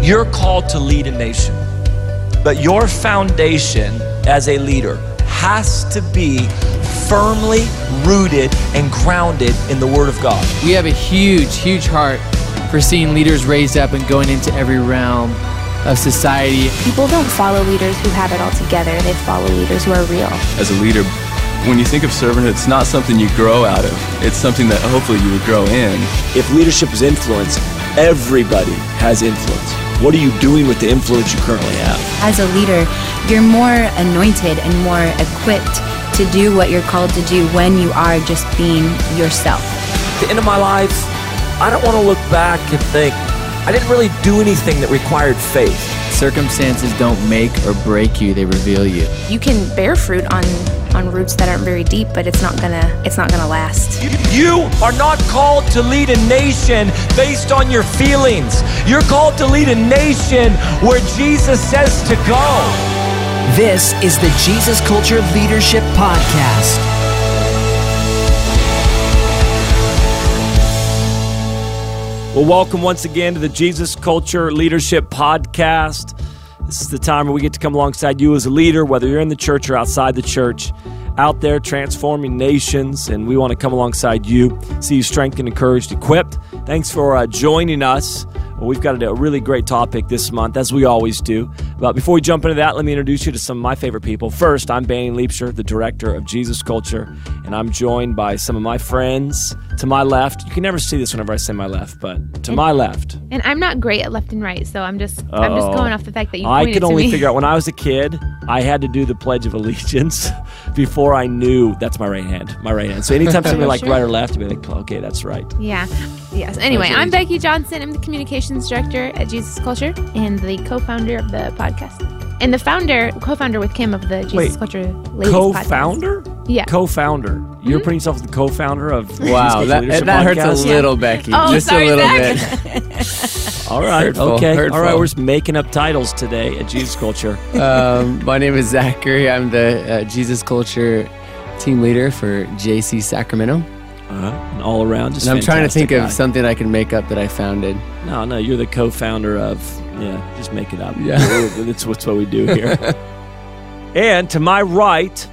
You're called to lead a nation, but your foundation as a leader has to be firmly rooted and grounded in the Word of God. We have a huge heart for seeing leaders raised up and going into every realm of society. People don't follow leaders who have it all together. They follow leaders who are real. As a leader, when you think of servanthood, it's not something you grow out of. It's something that hopefully you would grow in. If leadership is influence, everybody has influence. What are you doing with the influence you currently have? As a leader, you're more anointed and more equipped to do what you're called to do when you are just being yourself. At the end of my life, I don't want to look back and think, I didn't really do anything that required faith. Circumstances don't make or break you, they reveal you. You can bear fruit on roots that aren't very deep, but it's not gonna last. You are not called to lead a nation based on your feelings. You're called to lead a nation where Jesus says to go. This is the Jesus Culture Leadership Podcast. Well, welcome once again to the Jesus Culture Leadership Podcast. This is the time where we get to come alongside you as a leader, whether you're in the church or outside the church, out there transforming nations, and we want to come alongside you, see you strengthened, encouraged, equipped. Thanks for joining us. Well, we've got a really great topic this month, as we always do. But before we jump into that, let me introduce you to some of my favorite people. First, I'm Banning Liebscher, the director of Jesus Culture, and I'm joined by some of my friends. To my left, you can never see this whenever I say my left, but to my left. And I'm not great at left and right, so I'm just going off the fact that you pointed to me. I could only figure out, when I was a kid, I had to do the Pledge of Allegiance before I knew that's my right hand. So anytime somebody like right or left, I'd be like, okay, that's right. Yeah. Yes. Anyway, I'm Becky Johnson. I'm the communications director at Jesus Culture and the co-founder of the podcast. And the co-founder with Kim of the Jesus Culture Ladies Co-founder? Podcast. Yeah. Co-founder. You're putting yourself as the co-founder of Wow, that hurts a little, Becky. Oh, just sorry, a little Zach. bit. All right. Hurtful, Okay. hurtful. All right. We're just making up titles today at Jesus Culture. My name is Zachary. I'm the Jesus Culture team leader for JC Sacramento. And all around, just And I'm trying to think guy. of something I can make up that I founded. No, you're the co-founder of, just make it up. Yeah. That's what we do here. And to my right,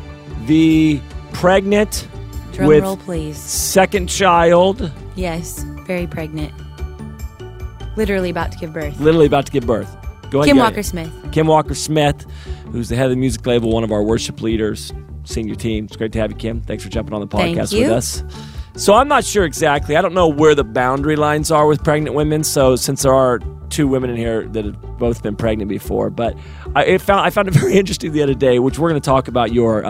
the pregnant Drum with roll, please. second child, Yes, very pregnant. Literally about to give birth. literally about to give birth. Go ahead. Kim go Walker ahead. Smith. Kim Walker Smith, who's the head of the music label, one of our worship leaders, senior team. It's great to have you, Kim. Thanks for jumping on the Thank podcast you. with us. So I'm not sure exactly. I don't know where the boundary lines are with pregnant women. So since there are two women in here that have both been pregnant before, but I found it very interesting the other day, which we're going to talk about your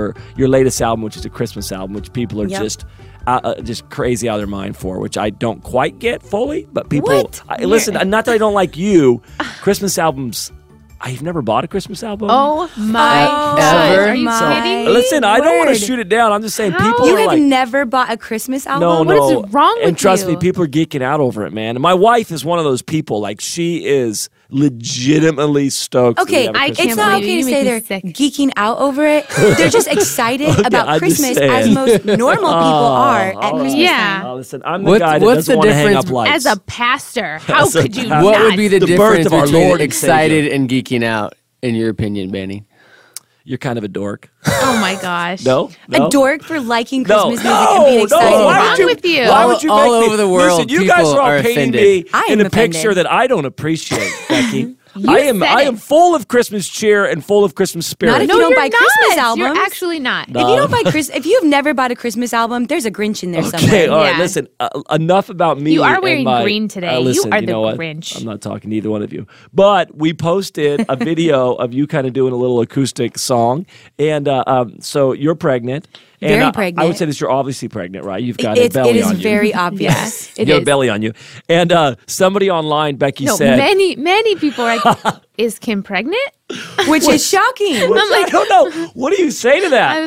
latest album, which is a Christmas album, which people are just crazy out of their mind for, which I don't quite get fully. But people, listen, not that I don't like you, Christmas albums. I've never bought a Christmas album. Oh my God. Ever? Are you kidding me? Listen, I don't want to word. shoot it down. I'm just saying How? people You are have like, never bought a Christmas album? What is wrong with and trust you? me, people are geeking out over it, man. And my wife is one of those people. Like, she is legitimately stoked. that we Okay, have a Christmas it's can't not believe okay you to make say me they're sick. geeking out over it. They're just excited I'm about just Christmas saying. as most normal people are at all right. Christmas Yeah. time. Listen, I'm the guy that what's doesn't the want to hang difference up lights. As a pastor, how As a could you pastor. What not? would be the The birth difference of our between Lord and excited Savior. and geeking out, in your opinion, Banning? You're kind of a dork. Oh my gosh. No? A dork for liking No, Christmas music and being excited What's why about would wrong you, with you? Why would you All make me, over the world, listen, you guys people are all are painting offended. me I in am a picture offended. that I don't appreciate, Becky. You I am said it. full of Christmas cheer and full of Christmas spirit. Not if No, you don't you're buy not. Christmas albums. You're actually not. If you don't buy if you've never bought a Christmas album, there's a Grinch in there Okay, somewhere. all right, Yeah. listen, enough about me. You are and wearing my- green today. You listen, are you the know what? Grinch. I'm not talking to either one of you. But we posted a video of you kind of doing a little acoustic song. And so you're pregnant. And, Very I pregnant. would say that you're obviously pregnant, right? You've got a belly It is on you. very obvious. It you have a is. belly on you. And somebody online, Becky No, said... many people are like, is Kim pregnant? Which is shocking. I don't know. What do you say to that? I was like,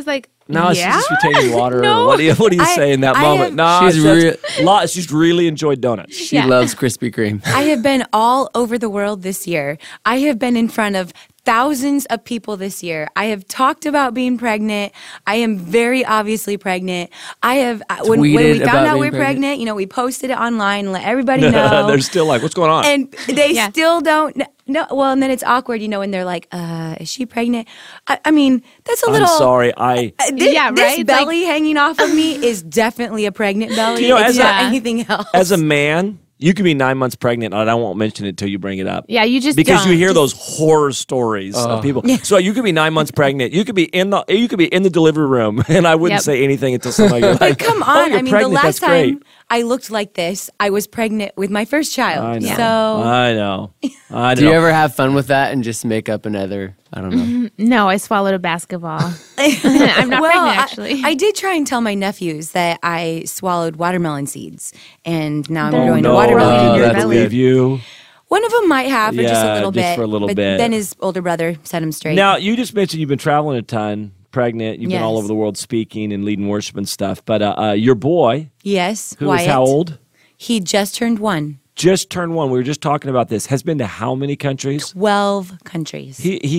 No, Yeah? she's just retaining water. No. What do you say in that I moment? have- No, She's she's really enjoyed donuts. She Yeah. loves Krispy Kreme. I have been all over the world this year. I have been in front of thousands of people this year. I have talked about being pregnant. I am very obviously pregnant. I have when we Tweeted found about out being we were pregnant, we posted it online and let everybody know. They're still like, what's going on? And they Yeah. still don't know. Well, and then it's awkward, when they're like, is she pregnant? I mean, that's a I'm little... sorry. This, Yeah, right? this It's belly hanging off of me is definitely a pregnant belly. You know, it's as not a- anything else. As a man, you could be 9 months pregnant, and I won't mention it until you bring it up. Yeah, you just Because you don't. hear those horror stories of people. So you could be 9 months pregnant. You could be in the delivery room, and I wouldn't Yep. say anything until somebody like, But come "Oh, on. you're I mean, pregnant. the last That's great." time I looked like this, I was pregnant with my first child. I know. So I know. I Do you know. ever have fun with that and just make up another? I don't know. No, I swallowed a basketball. I'm not well, pregnant, actually. I did try and tell my nephews that I swallowed watermelon seeds, and now I'm Oh, growing no, a watermelon in in your your I belly. believe you. One of them might have for just Yeah, a little just bit. for a little but bit. Then his older brother set him straight. Now, you just mentioned you've been traveling a ton, pregnant. You've been all Yes. over the world speaking and leading worship and stuff. But your boy, yes, who is Wyatt, how old? He just turned 1. Just turned 1. We were just talking about this. Has been to how many countries? 12 countries.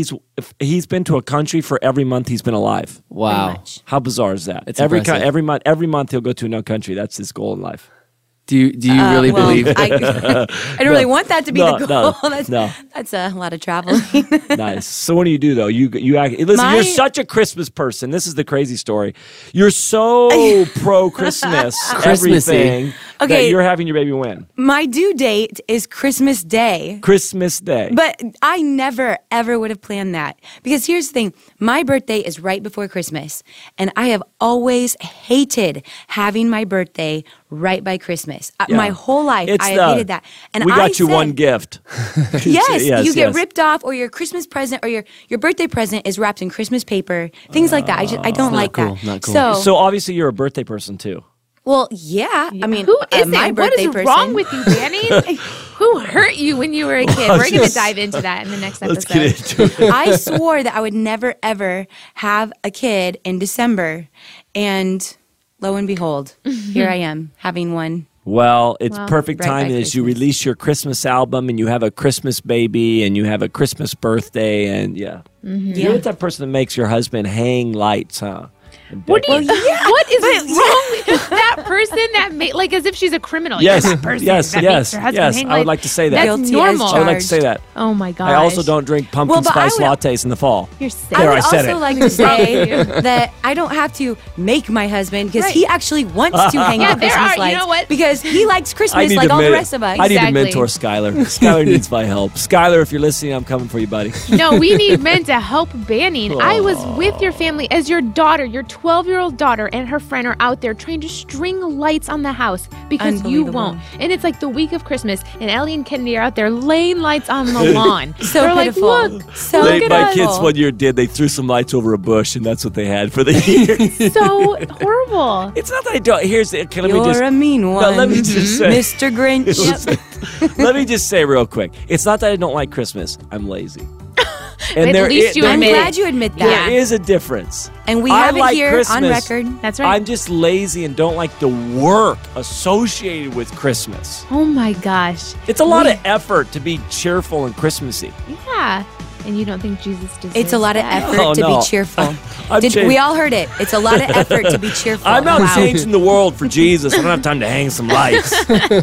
He's been to a country for every month he's been alive. Wow. much. How bizarre is that? It's every impressive. every month he'll go to another country. That's his goal in life. Do you really well, believe? I don't really want that to be No, the goal. no. That's a lot of traveling. Nice. So what do you do though? You act. Listen, My- you're such a Christmas person. This is the crazy story. You're so pro Christmas, Christmassy. everything. That Okay. you're having your baby when? My due date is Christmas Day. Christmas Day. But I never, ever would have planned that. Because here's the thing. My birthday is right before Christmas. And I have always hated having my birthday right by Christmas. Yeah. My whole life, It's I have hated that. And we I got you said, one gift. Yes, you get yes. ripped off, or your Christmas present or your birthday present is wrapped in Christmas paper, things like that. I don't like cool, that. not cool. So obviously you're a birthday person too. Well, yeah. I mean, who is my it? What birthday is person. wrong with you, Danny? Who hurt you when you were a kid? We're going to dive into that in the next Let's episode. get into it. I swore that I would never ever have a kid in December, and lo and behold, here I am having one. Well, it's perfect right by timing as you Christmas. release your Christmas album and you have a Christmas baby and you have a Christmas birthday and yeah. You're the type of person that makes your husband hang lights, huh? And What do you? decorate. What is wrong with that person that made like as if she's a criminal? Yes, You're that person yes, that yes, makes her husband yes. hang I would lights. like to say that. That's Guilty as normal. I would like to say charged. that. Oh my god! I also don't drink pumpkin Well, but I spice would- lattes in the fall. You're sick. There, I would I said also it. like to say that I don't have to make my husband because he actually wants to hang Yeah, the there Christmas are- you lights know what? because he likes I Christmas need like to all the men- rest of us. I need to Exactly. mentor Skylar. Skylar needs my help. Skylar, if you're listening, I'm coming for you, buddy. No, we need men to help banning. I was with your family as your daughter, your 12-year-old daughter, and her friend are out there trying to string lights on the house because you Unbelievable. won't. And it's like the week of Christmas, and Ellie and Kennedy are out there laying lights on the lawn. So They're pitiful. like, look, So look They, at my us. kids one year did. They threw some lights over a bush, and that's what they had for the year. So horrible. It's not that I don't. Here's the. Okay, let me You're just. a mean No, one, let me just say. Mr. Grinch. Let me just say real quick. It's not that I don't like Christmas. I'm lazy. At least you I'm admit glad it. you admit Yeah. that. There is a difference. And we I have it like here on Christmas. record. That's right. I'm just lazy and don't like the work associated with Christmas. Oh my gosh. It's a lot of effort to be cheerful and Christmassy. Yeah. And you don't think Jesus deserves It's a lot of that? effort Oh, to no. be cheerful. I'm changing- We all heard it. It's a lot of effort to be cheerful. I'm not Wow. changing the world for Jesus. I don't have time to hang some lights.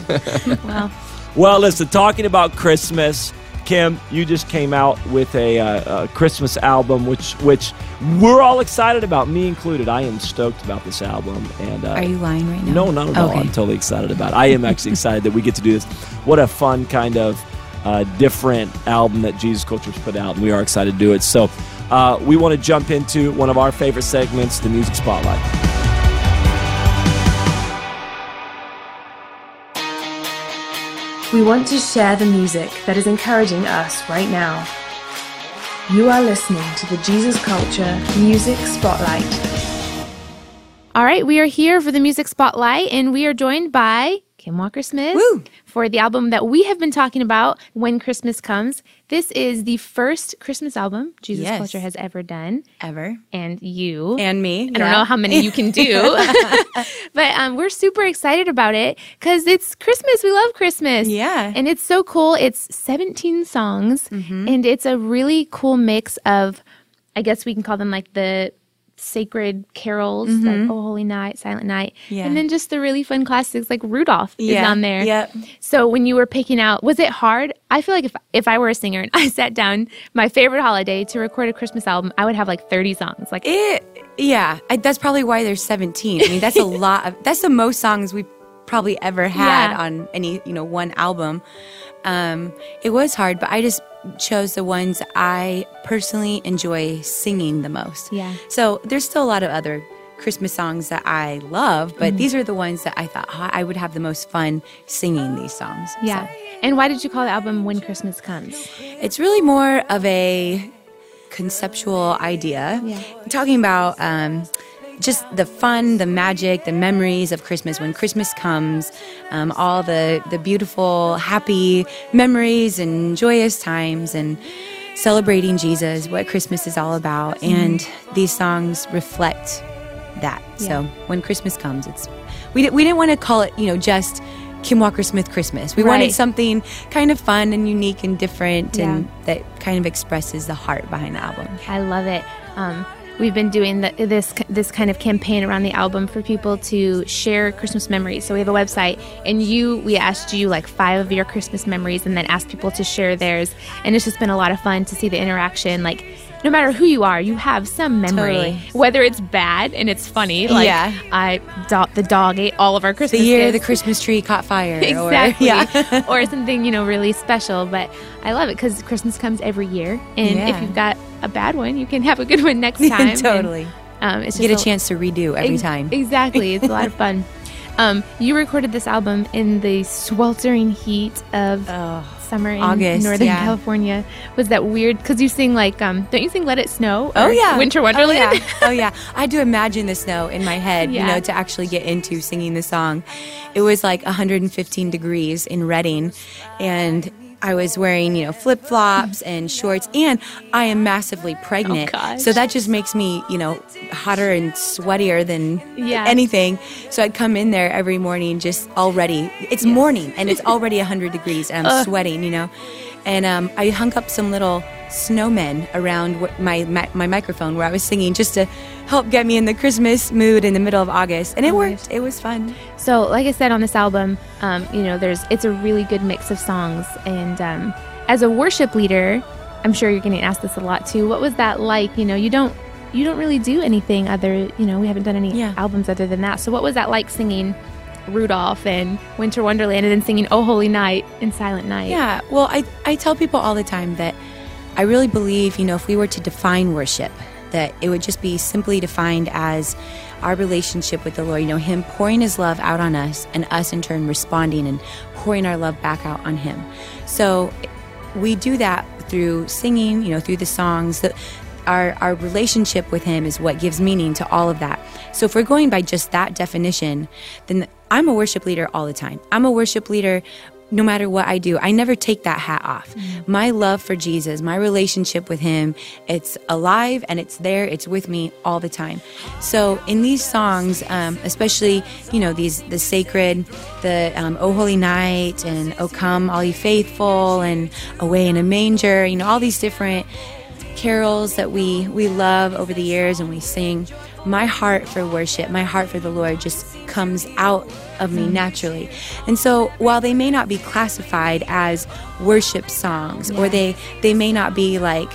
Well, Well, listen, talking about Christmas, Kim, you just came out with a Christmas album, which we're all excited about, me included. I am stoked about this album. And Are you lying right now? No, not at all. Okay. I'm totally excited about it. I am actually excited that we get to do this. What a fun kind of different album that Jesus Culture's put out, and we are excited to do it. So we want to jump into one of our favorite segments, the Music Spotlight. We want to share the music that is encouraging us right now. You are listening to the Jesus Culture Music Spotlight. all right, we are here for the Music Spotlight, and we are joined by Kim Walker-Smith Woo! for the album that we have been talking about, When Christmas Comes. This is the first Christmas album Jesus Culture has ever done. Ever. And you. And me. I don't know how many you can do. But we're super excited about it because it's Christmas. We love Christmas. Yeah. And it's so cool. It's 17 songs. And it's a really cool mix of, I guess we can call them like the sacred carols, like Oh Holy Night, Silent Night, and then just the really fun classics like Rudolph is on there. Yep. So when you were picking out, was it hard? I feel like if I were a singer and I sat down my favorite holiday to record a Christmas album, I would have like 30 songs. Like that's probably why there's 17. I mean, that's a lot. That's the most songs we've probably ever had on any one album. It was hard, but I just chose the ones I personally enjoy singing the most. Yeah. So there's still a lot of other Christmas songs that I love, but these are the ones that I thought I would have the most fun singing these songs. Yeah. So. And why did you call the album When Christmas Comes? It's really more of a conceptual idea. Yeah. Talking about just the fun, the magic, the memories of Christmas. When Christmas comes, all the beautiful, happy memories and joyous times and celebrating Jesus, what Christmas is all about. And these songs reflect that. So when Christmas comes, we didn't want to call it, just Kim Walker-Smith Christmas. We wanted something kind of fun and unique and different and that kind of expresses the heart behind the album. I love it. We've been doing this kind of campaign around the album for people to share Christmas memories. So we have a website, and we asked you like 5 of your Christmas memories, and then asked people to share theirs. And it's just been a lot of fun to see the interaction. Like, no matter who you are, you have some memory, whether it's bad and it's funny. Like, the dog ate all of our Christmas. The year gifts. the Christmas tree caught fire. Exactly. Or something really special. But I love it because Christmas comes every year, and if you've got a bad one, you can have a good one next time. Totally. And, it's just get a chance to redo every time. Exactly. It's a lot of fun. You recorded this album in the sweltering heat of summer in August, Northern California. Was that weird? Because you sing like, don't you sing Let It Snow? Oh, yeah. Winter Wonderland? Oh, yeah. I had to imagine the snow in my head, to actually get into singing the song. It was like 115 degrees in Redding, and I was wearing, flip-flops and shorts, and I am massively pregnant. Oh, gosh. So that just makes me, hotter and sweatier than anything. So I'd come in there every morning just already. It's morning, and it's already 100 degrees, and I'm sweating, And I hung up some little snowmen around my microphone where I was singing just to help get me in the Christmas mood in the middle of August. And it worked. It was fun. So, like I said on this album, it's a really good mix of songs. And as a worship leader, I'm sure you're getting asked this a lot too. What was that like? You don't really do anything other. We haven't done any albums other than that. So, what was that like singing Rudolph and Winter Wonderland and then singing Oh Holy Night and Silent Night? Yeah. Well, I tell people all the time that I really believe, if we were to define worship, that it would just be simply defined as our relationship with the Lord, Him pouring His love out on us and us in turn responding and pouring our love back out on Him. So we do that through singing, through the songs. Our relationship with Him is what gives meaning to all of that. So if we're going by just that definition, then I'm a worship leader all the time. I'm a worship leader no matter what I do. I never take that hat off. My love for Jesus, my relationship with Him, it's alive and it's there. It's with me all the time. So in these songs, especially, the sacred, the O Holy Night and O Come All Ye Faithful and Away in a Manger, all these different carols that we love over the years and we sing, my heart for worship, my heart for the Lord just comes out of me naturally. And so while they may not be classified as worship songs, or they may not be like,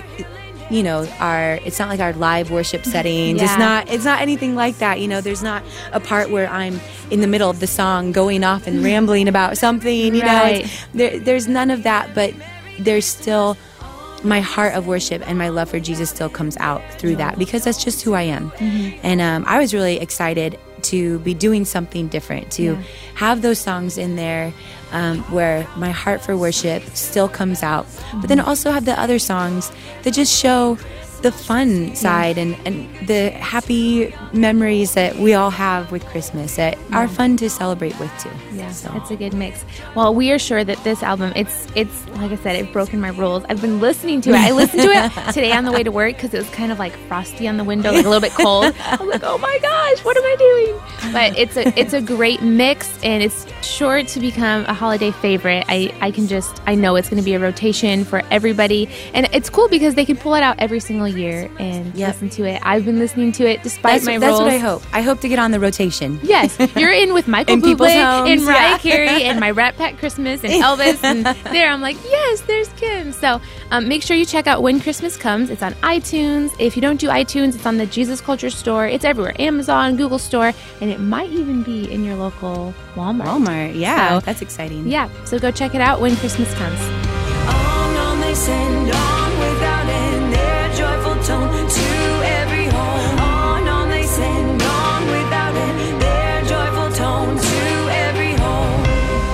it's not like our live worship settings. It's not anything like that. There's not a part where I'm in the middle of the song going off and rambling about something, there's none of that, but there's still my heart of worship and my love for Jesus still comes out through that, because that's just who I am. And I was really excited to be doing something different, to have those songs in there where my heart for worship still comes out, but then also have the other songs that just show the fun side and the happy memories that we all have with Christmas that are fun to celebrate with too. Yeah, it's a good mix. Well, we are sure that this album, it's like I said, it's broken my rules. I've been listening to it. I listened to it today on the way to work because it was kind of like frosty on the window, like a little bit cold. I was like, oh my gosh, what am I doing? But it's a great mix, and it's sure to become a holiday favorite. I know it's going to be a rotation for everybody, and it's cool because they can pull it out every single year and listen to it. I've been listening to it despite my rules. That's what I hope. I hope to get on the rotation. Yes, you're in with Michael Bublé and Mariah Carey and my Rat Pack Christmas and Elvis, and there I'm like, yes, there's Kim. So make sure you check out When Christmas Comes. It's on iTunes. If you don't do iTunes, it's on the Jesus Culture store. It's everywhere, Amazon, Google Store, and it might even be in your local Walmart. Yeah, so, that's exciting. Yeah, so go check it out When Christmas Comes. On they send on without end their joyful tone to every home. On they send on without end their joyful tone to every home.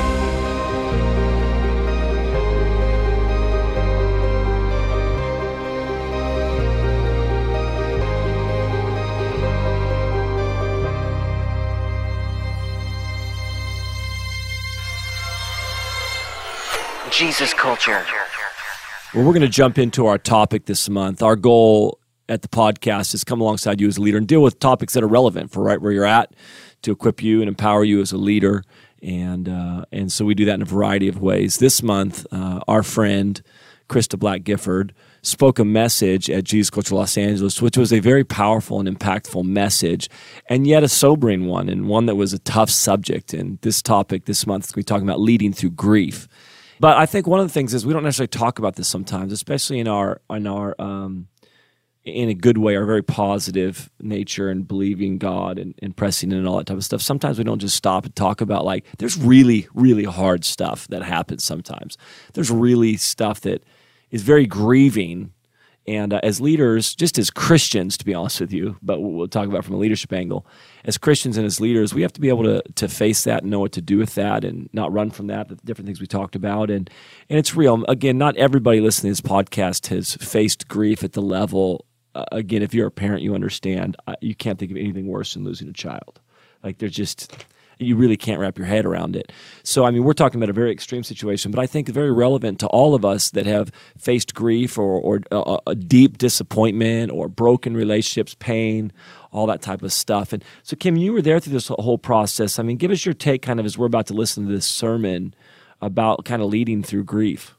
Jesus Culture. Well, we're going to jump into our topic this month. Our goal at the podcast is come alongside you as a leader and deal with topics that are relevant for right where you're at, to equip you and empower you as a leader. And so we do that in a variety of ways. This month, our friend Krista Black Gifford spoke a message at Jesus Culture Los Angeles, which was a very powerful and impactful message, and yet a sobering one, and one that was a tough subject. And this topic this month, we're talking about leading through grief. But I think one of the things is we don't necessarily talk about this sometimes, especially in our in a good way, our very positive nature and believing God and pressing in and all that type of stuff. Sometimes we don't just stop and talk about, like, there's really, really hard stuff that happens sometimes. There's really stuff that is very grieving. And as leaders, just as Christians, to be honest with you, but we'll talk about from a leadership angle, as Christians and as leaders, we have to be able to face that and know what to do with that and not run from that, the different things we talked about. And it's real. Again, not everybody listening to this podcast has faced grief at the level, again, if you're a parent, you understand, you can't think of anything worse than losing a child. Like, there's just... you really can't wrap your head around it. So, I mean, we're talking about a very extreme situation, but I think very relevant to all of us that have faced grief or a deep disappointment or broken relationships, pain, all that type of stuff. And so, Kim, you were there through this whole process. I mean, give us your take kind of as we're about to listen to this sermon about kind of leading through grief.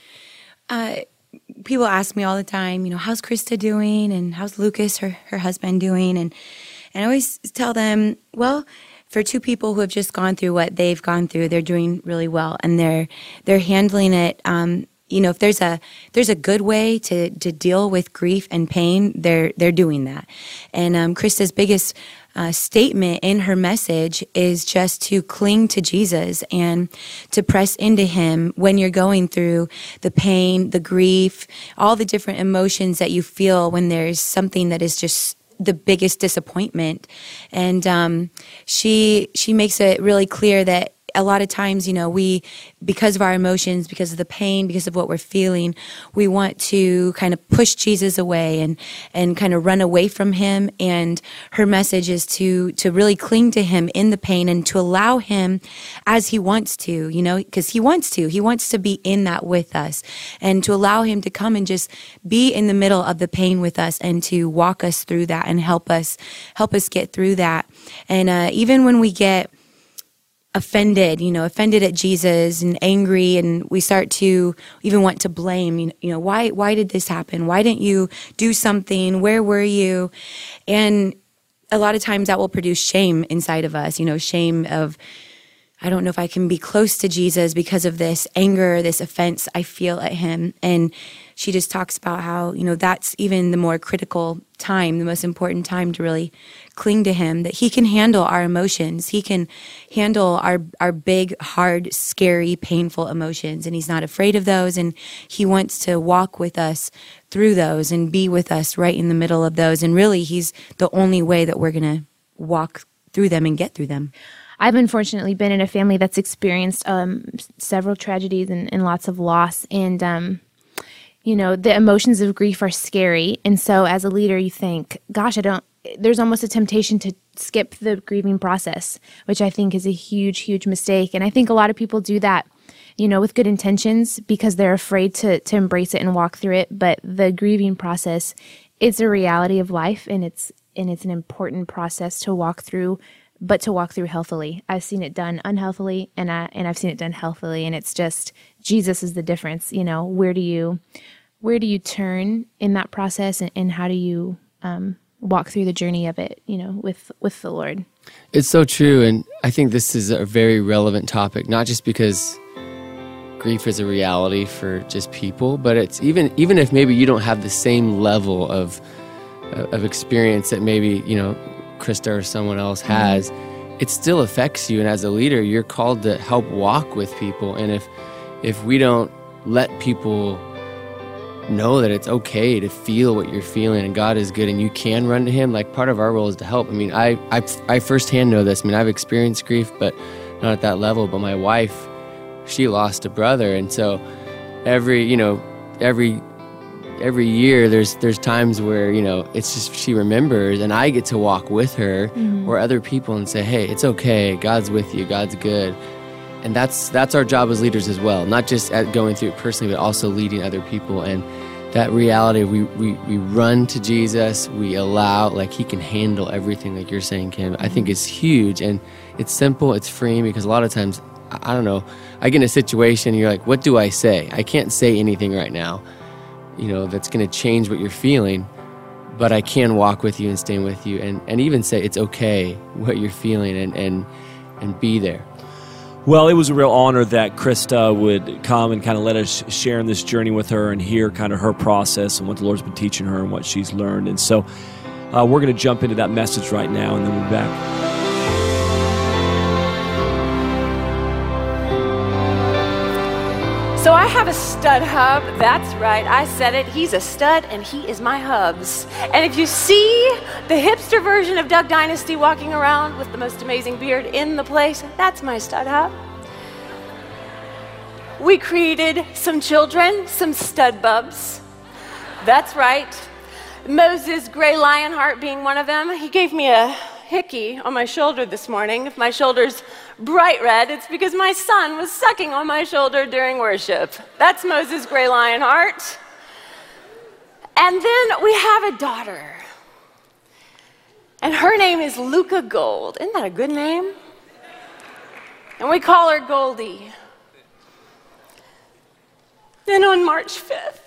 People ask me all the time, how's Krista doing? And how's Lucas, her husband, doing? And I always tell them, well, for two people who have just gone through what they've gone through, they're doing really well, and they're handling it. If there's a good way to deal with grief and pain, they're doing that. And Krista's biggest statement in her message is just to cling to Jesus and to press into Him when you're going through the pain, the grief, all the different emotions that you feel when there's something that is just the biggest disappointment. And she makes it really clear that a lot of times, we, because of our emotions, because of the pain, because of what we're feeling, we want to kind of push Jesus away and kind of run away from Him. And her message is to really cling to Him in the pain and to allow Him as He wants to, because He wants to be in that with us, and to allow Him to come and just be in the middle of the pain with us and to walk us through that and help us get through that. And even when we get offended at Jesus and angry, and we start to even want to blame, why did this happen? Why didn't you do something? Where were you? And a lot of times that will produce shame inside of us, shame of, I don't know if I can be close to Jesus because of this anger, this offense I feel at Him. And she just talks about how, that's even the more critical time, the most important time to really cling to Him, that He can handle our emotions. He can handle our big, hard, scary, painful emotions. And He's not afraid of those. And He wants to walk with us through those and be with us right in the middle of those. And really, He's the only way that we're going to walk through them and get through them. I've unfortunately been in a family that's experienced several tragedies and lots of loss. And, the emotions of grief are scary. And so as a leader, you think, gosh, there's almost a temptation to skip the grieving process, which I think is a huge, huge mistake. And I think a lot of people do that, with good intentions because they're afraid to embrace it and walk through it. But the grieving process, it's a reality of life, and it's an important process to walk through, but to walk through healthily. I've seen it done unhealthily, and I've seen it done healthily, and it's just Jesus is the difference. Where do you turn in that process, and how do you walk through the journey of it, with the Lord? It's so true, and I think this is a very relevant topic, not just because grief is a reality for just people, but it's even if maybe you don't have the same level of experience that maybe, Krista or someone else has, it still affects you. And as a leader, you're called to help walk with people. And if we don't let people know that it's okay to feel what you're feeling and God is good and you can run to him, like part of our role is to help. I mean, I firsthand know this. I mean, I've experienced grief, but not at that level. But my wife, she lost a brother. And so every year there's times where, it's just she remembers, and I get to walk with her or other people and say, hey, it's okay. God's with you. God's good. And that's our job as leaders as well, not just at going through it personally, but also leading other people. And that reality, we run to Jesus, we allow, like he can handle everything, like you're saying, Kim, I think is huge. And it's simple, it's freeing, because a lot of times, I don't know, I get in a situation and you're like, what do I say? I can't say anything right now, that's going to change what you're feeling, but I can walk with you and stand with you and even say it's okay what you're feeling and be there. Well, it was a real honor that Krista would come and kind of let us share in this journey with her and hear kind of her process and what the Lord's been teaching her and what she's learned. And so we're going to jump into that message right now, and then we'll be back. So I have a stud hub. That's right, I said it. He's a stud and he is my hubs. And if you see the hipster version of Duck Dynasty walking around with the most amazing beard in the place, that's my stud hub. We created some children, some stud bubs. That's right. Moses Gray Lionheart being one of them. He gave me a hickey on my shoulder this morning. If my shoulder's bright red, it's because my son was sucking on my shoulder during worship. That's Moses Gray Lionheart. And then we have a daughter. And her name is Luca Gold. Isn't that a good name? And we call her Goldie. Then on March 5th,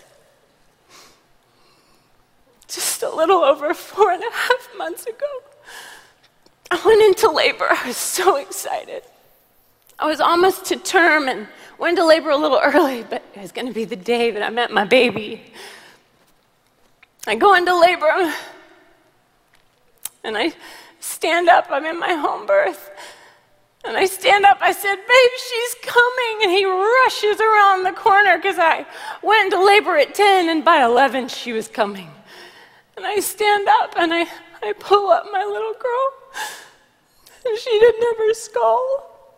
just a little over 4.5 months ago, I went into labor. I was so excited. I was almost to term and went into labor a little early, but it was going to be the day that I met my baby. I go into labor, and I stand up. I'm in my home birth. And I stand up. I said, babe, she's coming. And he rushes around the corner because I went into labor at 10, and by 11, she was coming. And I stand up, and I pull up my little girl. And she didn't ever skull.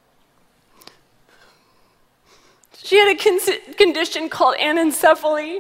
She had a condition called anencephaly,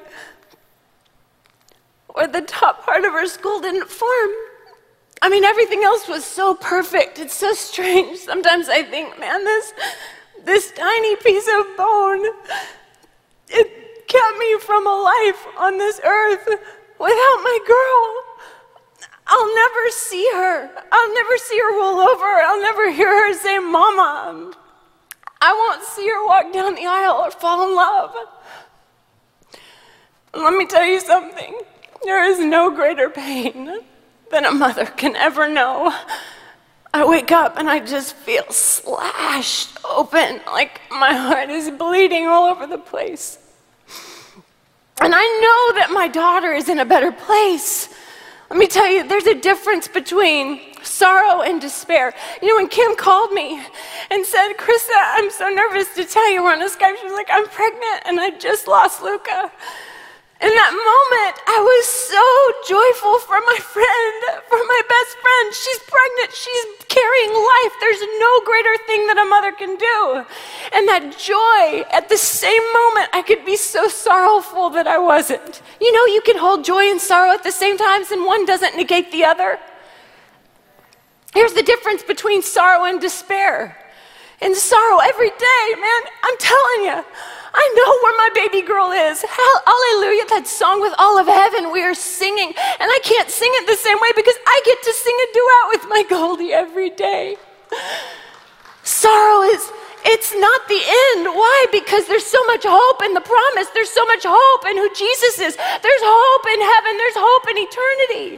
where the top part of her skull didn't form. I mean, everything else was so perfect. It's so strange. Sometimes I think, man, this tiny piece of bone, it kept me from a life on this earth without my girl. I'll never see her. I'll never see her roll over. I'll never hear her say, Mama. I won't see her walk down the aisle or fall in love. And let me tell you something. There is no greater pain than a mother can ever know. I wake up and I just feel slashed open, like my heart is bleeding all over the place. And I know that my daughter is in a better place. Let me tell you, there's a difference between sorrow and despair. When Kim called me and said, Krista, I'm so nervous to tell you, we're on a Skype. She was like, I'm pregnant and I just lost Luca. In that moment, I was so joyful for my friend, for my best friend. She's pregnant. She's carrying life. There's no greater thing that a mother can do. And that joy, at the same moment, I could be so sorrowful that I wasn't. You know, you can hold joy and sorrow at the same times, and one doesn't negate the other. Here's the difference between sorrow and despair. In sorrow every day, man, I'm telling you, I know where my baby girl is. Hallelujah, that song with all of heaven we are singing. And I can't sing it the same way because I get to sing a duet with my Goldie every day. Sorrow it's not the end. Why? Because there's so much hope in the promise. There's so much hope in who Jesus is. There's hope in heaven. There's hope in eternity.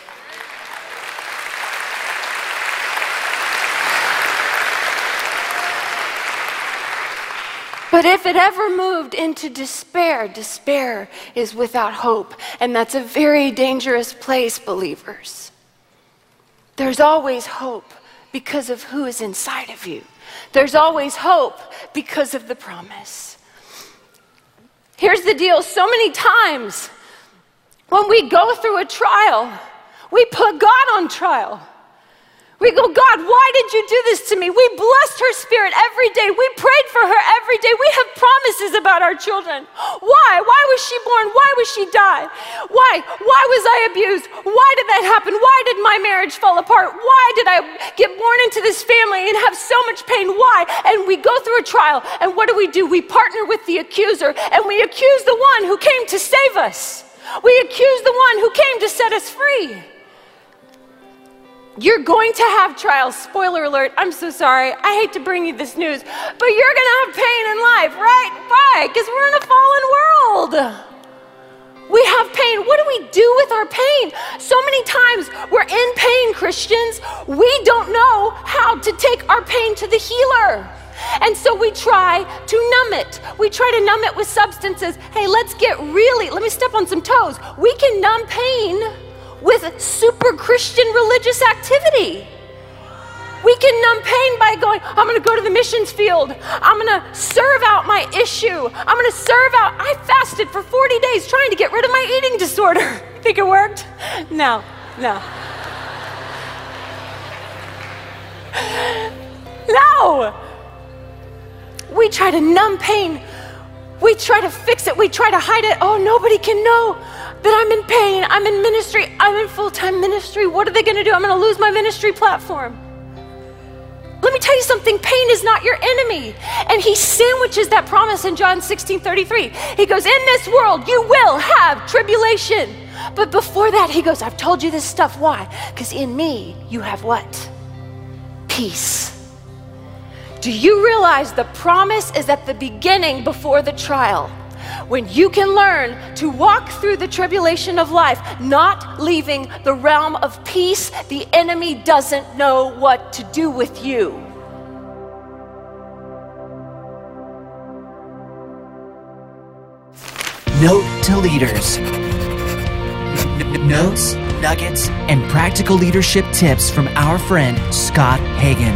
But if it ever moved into despair, despair is without hope. And that's a very dangerous place, believers. There's always hope because of who is inside of you. There's always hope because of the promise. Here's the deal. So many times when we go through a trial, we put God on trial. We go, God, why did you do this to me? We blessed her spirit every day. We prayed for her every day. We have promises about our children. Why? Why was she born? Why was she die? Why? Why was I abused? Why did that happen? Why did my marriage fall apart? Why did I get born into this family and have so much pain? Why? And we go through a trial, and what do? We partner with the accuser, and we accuse the one who came to save us. We accuse the one who came to set us free. You're going to have trials. Spoiler alert, I'm so sorry. I hate to bring you this news, but you're going to have pain in life, right? Why? Because we're in a fallen world. We have pain. What do we do with our pain? So many times we're in pain, Christians. We don't know how to take our pain to the healer. And so we try to numb it. We try to numb it with substances. Hey, let me step on some toes. We can numb pain with super Christian religious activity. We can numb pain by going, I'm going to go to the missions field. I'm going to serve out my issue. I'm going to serve out. I fasted for 40 days trying to get rid of my eating disorder. Think it worked? No. No. We try to numb pain. We try to fix it. We try to hide it. Oh, nobody can know that I'm in pain. I'm in ministry. I'm in full-time ministry. What are they going to do? I'm going to lose my ministry platform. Let me tell you something. Pain is not your enemy. And he sandwiches that promise in John 16:33. He goes, in this world, you will have tribulation. But before that, he goes, I've told you this stuff. Why? Because in me, you have what? Peace. Do you realize the promise is at the beginning before the trial? When you can learn to walk through the tribulation of life, not leaving the realm of peace, the enemy doesn't know what to do with you. Note to leaders. Notes, nuggets, and practical leadership tips from our friend Scott Hagan.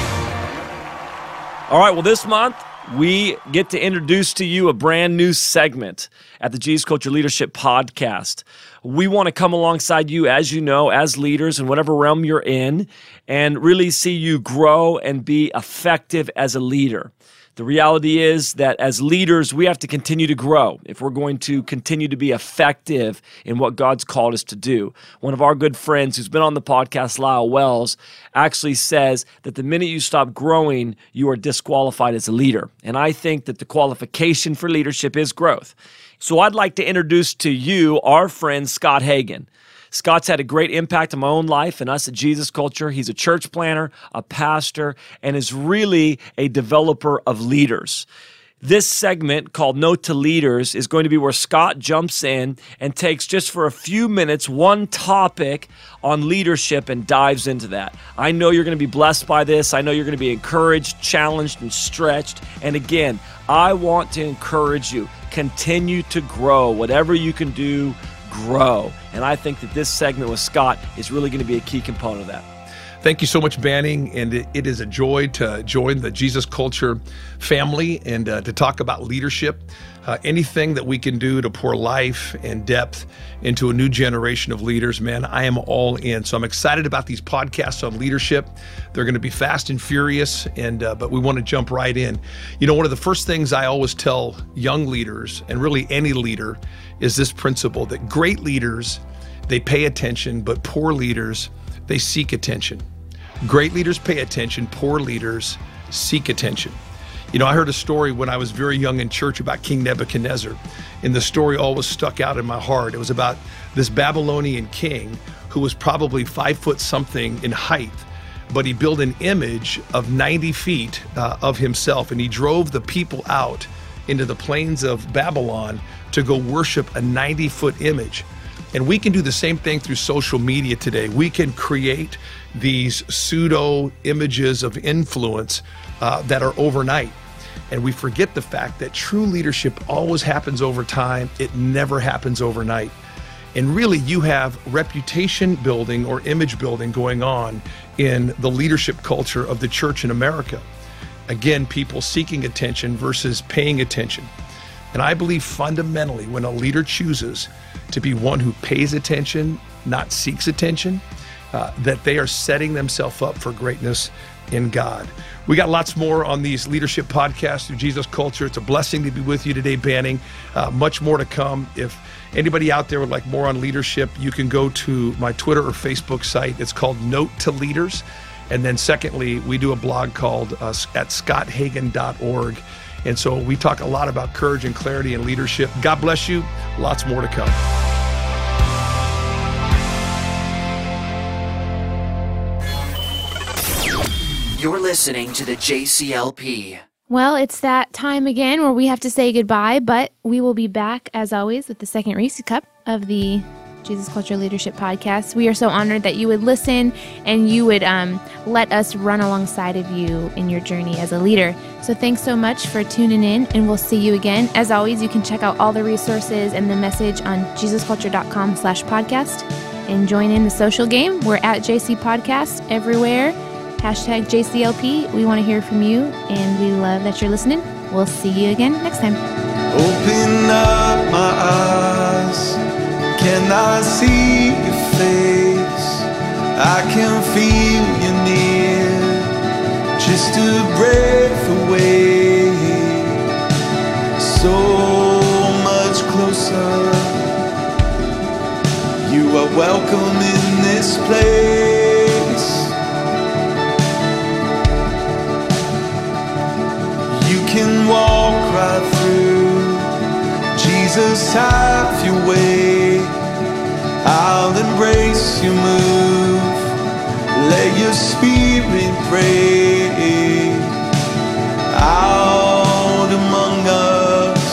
All right, well, this month, we get to introduce to you a brand new segment at the Jesus Culture Leadership Podcast. We want to come alongside you, as you know, as leaders in whatever realm you're in, and really see you grow and be effective as a leader. The reality is that as leaders, we have to continue to grow if we're going to continue to be effective in what God's called us to do. One of our good friends who's been on the podcast, Lyle Wells, actually says that the minute you stop growing, you are disqualified as a leader. And I think that the qualification for leadership is growth. So I'd like to introduce to you our friend Scott Hagan. Scott's had a great impact on my own life and us at Jesus Culture. He's a church planner, a pastor, and is really a developer of leaders. This segment called Note to Leaders is going to be where Scott jumps in and takes just for a few minutes one topic on leadership and dives into that. I know you're going to be blessed by this. I know you're going to be encouraged, challenged, and stretched. And again, I want to encourage you. Continue to grow. Whatever you can do, grow. And I think that this segment with Scott is really going to be a key component of that. Thank you so much, Banning, and it is a joy to join the Jesus Culture family and to talk about leadership. Anything that we can do to pour life and depth into a new generation of leaders, man, I am all in. So I'm excited about these podcasts on leadership. They're going to be fast and furious, but we want to jump right in. You know, one of the first things I always tell young leaders, and really any leader, is this principle that great leaders, they pay attention, but poor leaders, they seek attention. Great leaders pay attention, poor leaders seek attention. You know, I heard a story when I was very young in church about King Nebuchadnezzar, and the story always stuck out in my heart. It was about this Babylonian king who was probably 5 foot something in height, but he built an image of 90 feet of himself, and he drove the people out into the plains of Babylon to go worship a 90-foot image. And we can do the same thing through social media today. We can create these pseudo images of influence that are overnight. And we forget the fact that true leadership always happens over time. It never happens overnight. And really, you have reputation building or image building going on in the leadership culture of the church in America. Again, people seeking attention versus paying attention. And I believe fundamentally when a leader chooses to be one who pays attention, not seeks attention, that they are setting themselves up for greatness in God. We got lots more on these leadership podcasts through Jesus Culture. It's a blessing to be with you today, Banning. Much more to come. If anybody out there would like more on leadership, you can go to my Twitter or Facebook site. It's called Note to Leaders. And then secondly, we do a blog called at scotthagen.org. And so we talk a lot about courage and clarity and leadership. God bless you. Lots more to come. You're listening to the JCLP. Well, it's that time again where we have to say goodbye, but we will be back, as always, with the second Reese Cup of the Jesus Culture Leadership Podcast. We are so honored that you would listen and you would let us run alongside of you in your journey as a leader. So thanks so much for tuning in, and we'll see you again. As always, you can check out all the resources and the message on jesusculture.com/podcast and join in the social game. We're at JC Podcast everywhere. Hashtag JCLP. We want to hear from you, and we love that you're listening. We'll see you again next time. Open up my eyes. Can I see your face? I can feel you near, just a breath away. So much closer. You are welcome in this place. You can walk right through. Jesus, have your way. I'll embrace your move. Let your spirit pray out among us.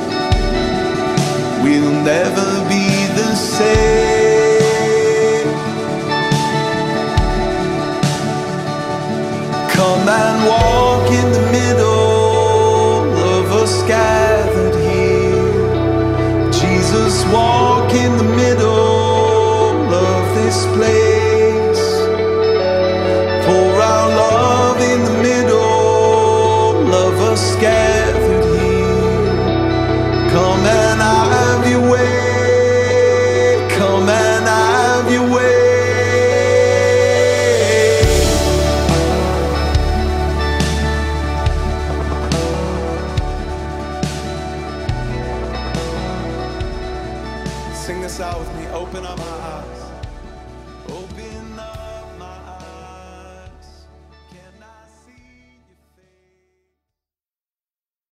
We'll never be the same. Come and walk in the middle of us gathered here. Jesus, walk in the middle of this place. Pour our love in the middle of us gathered here. Come and have your way. Come and have your way. Sing this out with me. Open up my eyes. Open